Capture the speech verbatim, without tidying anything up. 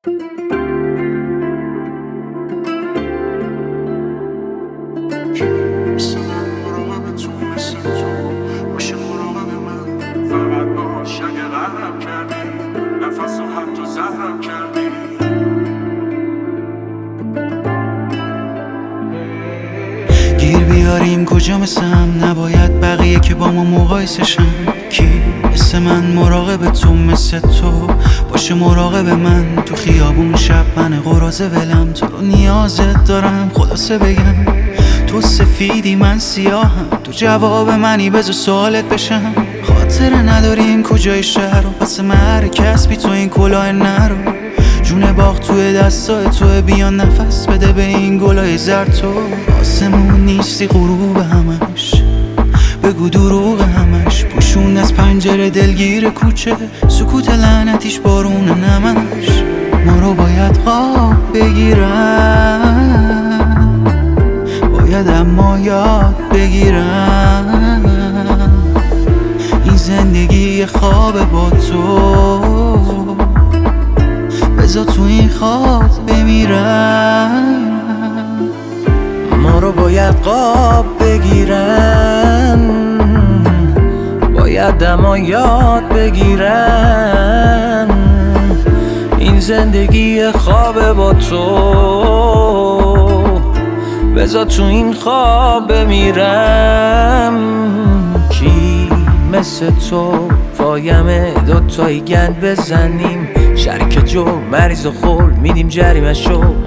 مثل من مراقب تو، مثل تو باشه مراقب من. فقط باش اگه قهرم کردی، نفس و حتی زهرم کردی. گیر بیاریم کجا مثلم، نباید بقیه که با ما مقایسه شن. کی مثل من مراقب تو، مثل تو باشه مراقب من. تو خیابون شب من قراضه ولم، تو رو نیازت دارم خلاصه بگم. تو سفیدی من سیاهم، تو جواب منی بذار سوالت بشم. خاطره نداریم کجای شهر و پس مهر کسبی تو این کلاه نرو. جون باغ توی دستای توی، بیان نفس بده به این گلای زرد. تو آسمون نیستی غروب همش، بگو دروغ همش. پوشون از پنجره دلگیر کوچه، سکوت لعنتیش بارون نمش. ما رو باید خواب بگیرن، باید اما یاد بگیرن. این زندگی خواب با تو، بذار تو این خواب بمیرن. ما رو باید قاب بگیرن، باید اما یاد بگیرن. این زندگی خواب با تو، بذار تو این خواب بمیرم. کی مثل تو فایمه دوتایی گند بزنیم، شریک جو مریض و خول میدیم جریمه شو.